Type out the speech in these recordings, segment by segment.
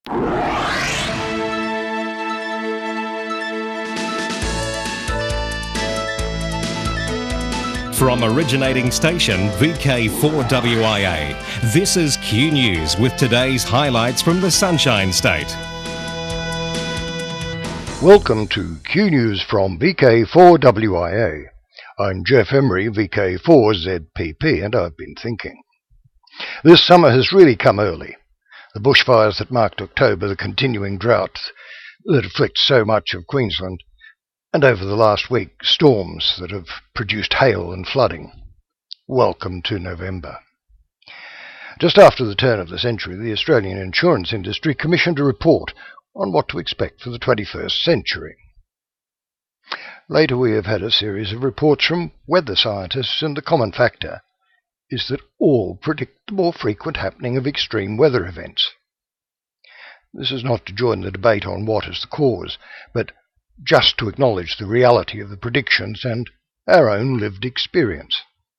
From originating station VK4WIA, this is Q News with today's highlights from the Sunshine State. Welcome to Q News from VK4WIA. I'm Jeff Emery, VK4ZPP, and I've been thinking. This summer has really come early. The bushfires that marked October, the continuing droughts that afflict so much of Queensland, and over the last week, storms that have produced hail and flooding. Welcome to November. Just after the turn of the century, the Australian insurance industry commissioned a report on what to expect for the 21st century. Later we have had a series of reports from weather scientists, and the common factor is that all predict the more frequent happening of extreme weather events. This is not to join the debate on what is the cause, but just to acknowledge the reality of the predictions and our own lived experience.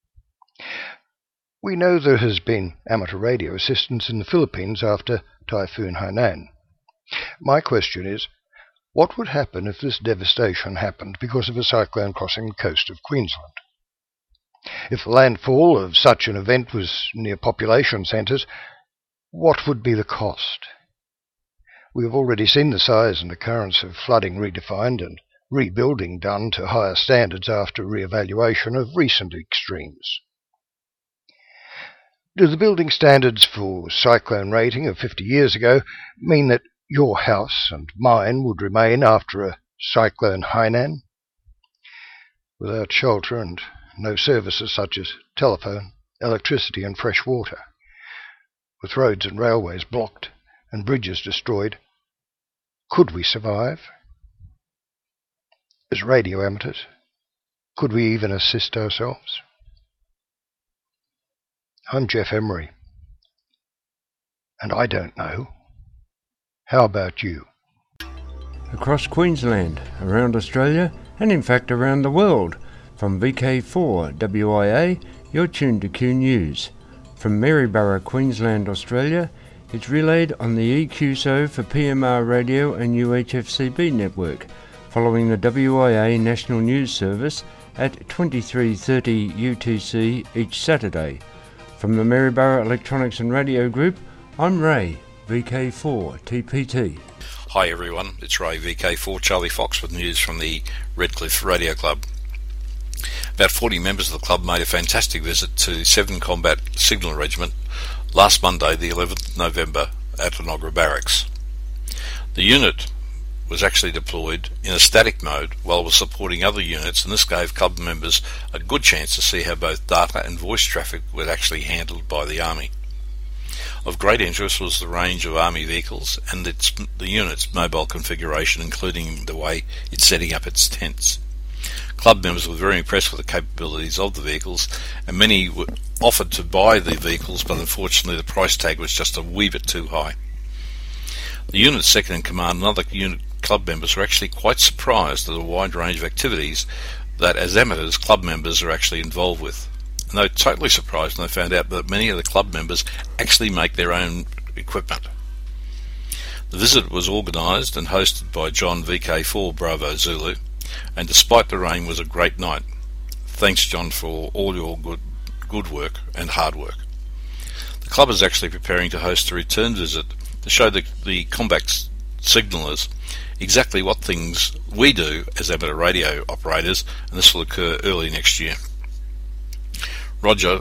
We know there has been amateur radio assistance in the Philippines after Typhoon Hainan. My question is, what would happen if this devastation happened because of a cyclone crossing the coast of Queensland? If the landfall of such an event was near population centres, what would be the cost? We have already seen the size and occurrence of flooding redefined and rebuilding done to higher standards after re-evaluation of recent extremes. Do the building standards for cyclone rating of 50 years ago mean that your house and mine would remain after a cyclone Hainan? Without shelter and no services such as telephone, electricity and fresh water, with roads and railways blocked and bridges destroyed, could we survive? As radio amateurs, could we even assist ourselves? I'm Jeff Emery, and I don't know. How about you? Across Queensland, around Australia, and in fact around the world, from VK4WIA, you're tuned to Q News. From Maryborough, Queensland, Australia, it's relayed on the EQSO for PMR Radio and UHFCB network, following the WIA National News Service at 23:30 UTC each Saturday. From the Maryborough Electronics and Radio Group, I'm Ray, VK4TPT. Hi everyone, it's Ray, VK4 Charlie Fox with news from the Redcliffe Radio Club. About 40 members of the club made a fantastic visit to 7 Combat Signal Regiment last Monday, the 11th November, at Enoggera Barracks. The unit was actually deployed in a static mode while it was supporting other units, and this gave club members a good chance to see how both data and voice traffic were actually handled by the Army. Of great interest was the range of Army vehicles and the unit's mobile configuration, including the way it's setting up its tents. Club members were very impressed with the capabilities of the vehicles, and many were offered to buy the vehicles, but unfortunately the price tag was just a wee bit too high. The unit's second in command and other unit club members were actually quite surprised at the wide range of activities that, as amateurs, club members are actually involved with. And they were totally surprised when they found out that many of the club members actually make their own equipment. The visit was organised and hosted by John, VK4 Bravo Zulu, and despite the rain was a great night. Thanks, John, for all your good work and hard work. The club is actually preparing to host a return visit to show the combat signallers exactly what things we do as amateur radio operators, and this will occur early next year. Roger,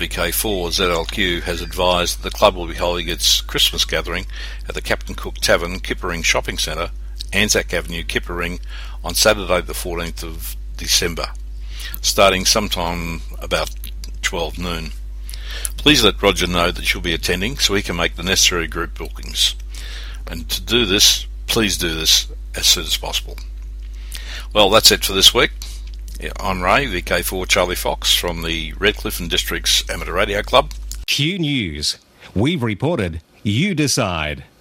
VK4ZLQ, has advised that the club will be holding its Christmas gathering at the Captain Cook Tavern, Kippering Shopping Centre, Anzac Avenue, Kippering, on Saturday the 14th of December, starting sometime about 12 noon. Please let Roger know that you'll be attending so he can make the necessary group bookings. And to do this, please do this as soon as possible. Well, that's it for this week. I'm Ray, VK4 Charlie Fox from the Redcliffe and Districts Amateur Radio Club. Q News. We've reported, you decide.